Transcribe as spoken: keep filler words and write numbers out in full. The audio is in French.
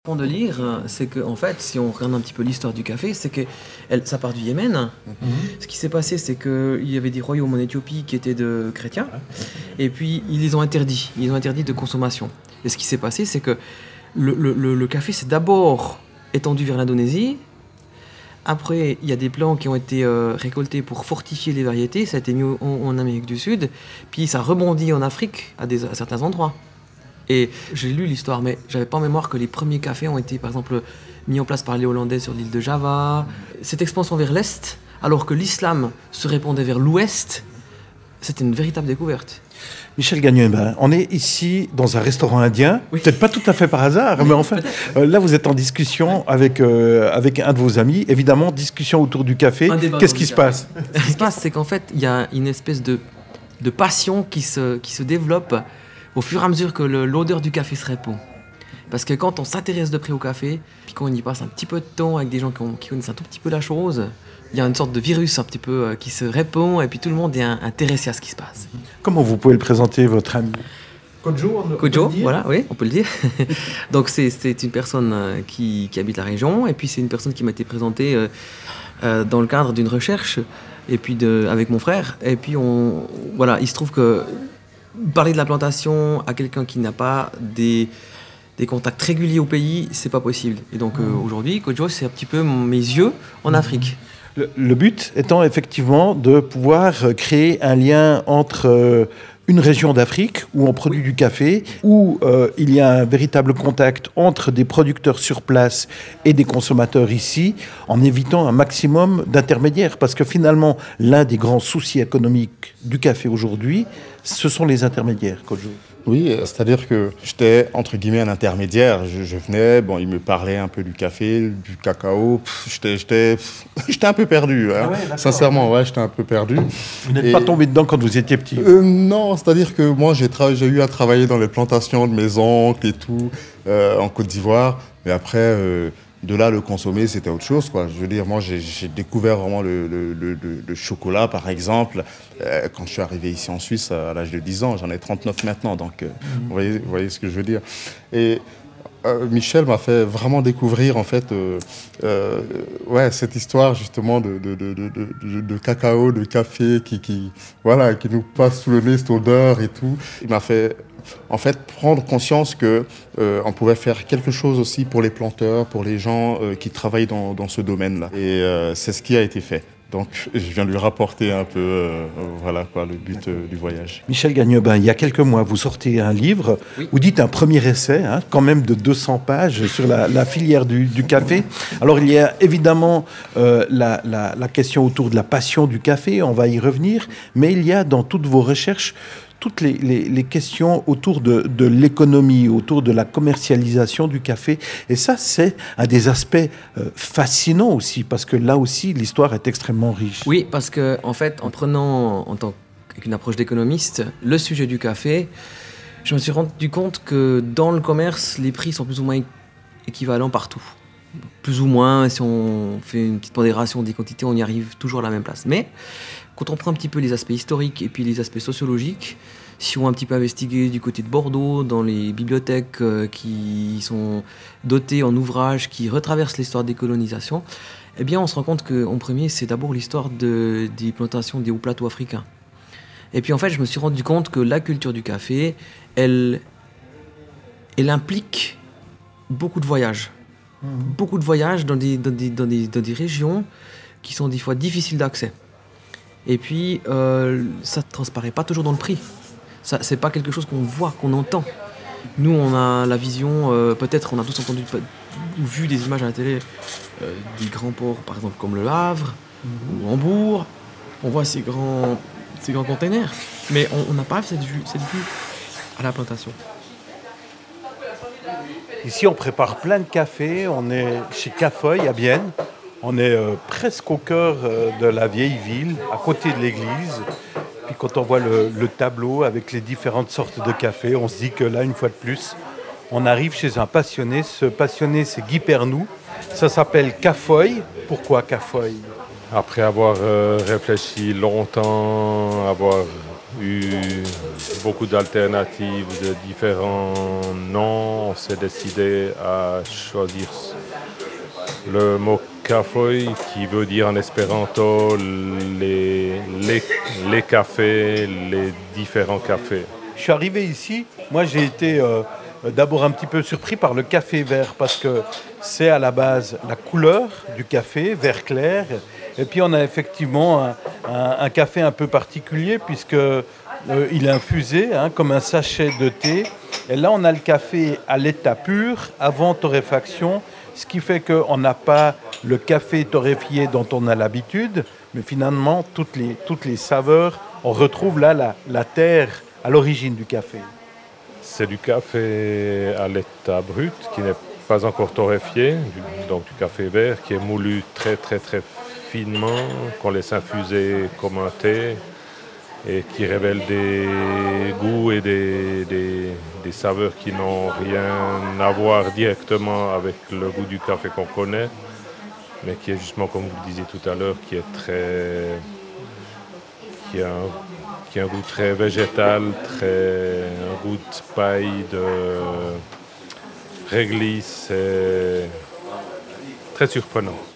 De lire, c'est que en fait, si on regarde un petit peu l'histoire du café, c'est que elle, ça part du Yémen. Mm-hmm. Ce qui s'est passé, c'est qu'il y avait des royaumes en Éthiopie qui étaient de chrétiens, et puis ils les ont interdits, ils ont interdit de consommation. Et ce qui s'est passé, c'est que le, le, le, le café s'est d'abord étendu vers l'Indonésie. Après, il y a des plants qui ont été euh, récoltés pour fortifier les variétés. Ça a été mis en, en Amérique du Sud, puis ça rebondit en Afrique à, des, à certains endroits. Et j'ai lu l'histoire, mais j'avais pas en mémoire que les premiers cafés ont été, par exemple, mis en place par les Hollandais sur l'île de Java. Cette expansion vers l'Est, alors que l'islam se répandait vers l'Ouest, c'était une véritable découverte. Michel Gagnon, ben, on est ici dans un restaurant indien, oui. Peut-être pas tout à fait par hasard, oui, mais enfin, euh, là vous êtes en discussion avec, euh, avec un de vos amis, évidemment, discussion autour du café. Qu'est-ce qui se passe ? Ce qui se passe, c'est qu'en fait, il y a une espèce de, de passion qui se, qui se développe au fur et à mesure que le, l'odeur du café se répand. Parce que quand on s'intéresse de près au café, puis qu'on y passe un petit peu de temps avec des gens qui, ont, qui connaissent un tout petit peu la chose, il y a une sorte de virus un petit peu euh, qui se répand, et puis tout le monde est un, intéressé à ce qui se passe. Comment vous pouvez le présenter, votre ami ? Kojo, on Kojo, voilà, oui, on peut le dire. Donc c'est, c'est une personne euh, qui, qui habite la région, et puis c'est une personne qui m'a été présentée euh, euh, dans le cadre d'une recherche, et puis de, avec mon frère, et puis on, voilà, il se trouve que parler de la plantation à quelqu'un qui n'a pas des, des contacts réguliers au pays, c'est pas possible. Et donc euh, aujourd'hui, Kojo, c'est un petit peu mes yeux en Afrique. Le, le but étant effectivement de pouvoir créer un lien entre euh, une région d'Afrique où on produit oui. du café, où euh, il y a un véritable contact entre des producteurs sur place et des consommateurs ici, en évitant un maximum d'intermédiaires. Parce que finalement, l'un des grands soucis économiques du café aujourd'hui, ce sont les intermédiaires, Kojo. Oui, c'est-à-dire que j'étais, entre guillemets, un intermédiaire. Je, je venais, bon, il me parlait un peu du café, du cacao. Pff, j'étais, j'étais, pff, j'étais un peu perdu. Hein. Ah ouais, sincèrement, ouais, j'étais un peu perdu. Vous n'êtes Et... pas tombé dedans quand vous étiez petit ? euh, Non, c'est-à-dire que moi, j'ai, tra- j'ai eu à travailler dans les plantations de mes oncles et tout, euh, en Côte d'Ivoire. Mais après... Euh, De là, le consommer, c'était autre chose, quoi. Je veux dire, moi, j'ai, j'ai découvert vraiment le, le, le, le chocolat, par exemple, euh, quand je suis arrivé ici en Suisse à l'âge de dix ans. J'en ai trente-neuf maintenant, donc euh, mmh. vous, voyez, vous voyez ce que je veux dire. Et euh, Michel m'a fait vraiment découvrir, en fait, euh, euh, ouais, cette histoire, justement, de, de, de, de, de, de cacao, de café, qui, qui, voilà, qui nous passe sous le nez, cette odeur et tout. Il m'a fait... En fait, prendre conscience qu'on euh, pouvait faire quelque chose aussi pour les planteurs, pour les gens euh, qui travaillent dans, dans ce domaine-là. Et euh, c'est ce qui a été fait. Donc, je viens lui rapporter un peu euh, voilà, quoi, le but euh, du voyage. Michel Gagnebin, il y a quelques mois, vous sortez un livre, oui. Vous dites un premier essai, hein, quand même de deux cents pages sur la, la filière du, du café. Alors, il y a évidemment euh, la, la, la question autour de la passion du café, on va y revenir, mais il y a dans toutes vos recherches toutes les, les, les questions autour de, de l'économie, autour de la commercialisation du café. Et ça, c'est un des aspects euh, fascinants aussi, parce que là aussi, l'histoire est extrêmement riche. Oui, parce qu'en en fait, en prenant, en tant qu'une approche d'économiste, le sujet du café, je me suis rendu compte que dans le commerce, les prix sont plus ou moins équivalents partout. Plus ou moins, si on fait une petite pondération des quantités, on y arrive toujours à la même place. Mais quand on prend un petit peu les aspects historiques et puis les aspects sociologiques, si on a un petit peu investigué du côté de Bordeaux, dans les bibliothèques euh, qui sont dotées en ouvrages qui retraversent l'histoire des colonisations, eh bien on se rend compte qu'en premier, c'est d'abord l'histoire de, des plantations des hauts plateaux africains. Et puis en fait, je me suis rendu compte que la culture du café, elle, elle implique beaucoup de voyages. Mmh. Beaucoup de voyages dans des, dans, des, dans, des, dans des régions qui sont des fois difficiles d'accès. Et puis, euh, ça ne transparaît pas toujours dans le prix. Ça, c'est pas quelque chose qu'on voit, qu'on entend. Nous, on a la vision, euh, peut-être on a tous entendu ou vu des images à la télé euh, des grands ports, par exemple comme le Havre mmh. ou Hambourg. On voit ces grands, ces grands containers, mais on n'a pas cette vue, cette vue à la plantation. Ici, on prépare plein de café. On est chez Cafeuil à Bienne. On est euh, presque au cœur euh, de la vieille ville, à côté de l'église. Puis quand on voit le, le tableau avec les différentes sortes de café, on se dit que là, une fois de plus, on arrive chez un passionné. Ce passionné, c'est Guy Pernou. Ça s'appelle Cafeuil. Pourquoi Cafeuil ? Après avoir euh, réfléchi longtemps, avoir eu beaucoup d'alternatives, de différents noms. On s'est décidé à choisir le mot Café, qui veut dire en espéranto les, les, les cafés, les différents cafés. Je suis arrivé ici, moi j'ai été euh, d'abord un petit peu surpris par le café vert, parce que c'est à la base la couleur du café, vert clair, et puis on a effectivement un, un, un café un peu particulier, puisque euh, il est infusé hein, comme un sachet de thé, et là on a le café à l'état pur, avant torréfaction, ce qui fait qu'on n'a pas le café torréfié dont on a l'habitude, mais finalement toutes les, toutes les saveurs, on retrouve là la, la terre à l'origine du café. C'est du café à l'état brut qui n'est pas encore torréfié, donc du café vert qui est moulu très très très finement, qu'on laisse infuser comme un thé et qui révèle des goûts et des, des, des saveurs qui n'ont rien à voir directement avec le goût du café qu'on connaît, mais qui est justement, comme vous le disiez tout à l'heure, qui est très... qui a un, qui a un goût très végétal, très, un goût de paille, de réglisse, c'est très surprenant.